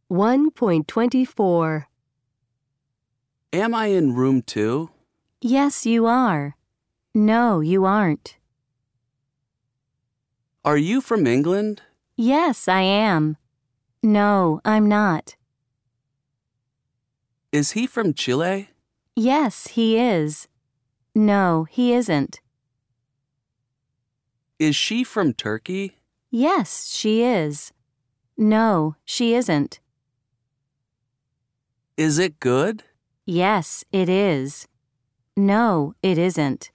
1.24. Am I in room 2? Yes, you are. No, you aren't. Are you from England? Yes, I am. No, I'm not. Is he from Chile? Yes, he is. No, he isn't. Is she from Turkey? Yes, she is. No, she isn't. Is it good? Yes, it is. No, it isn't.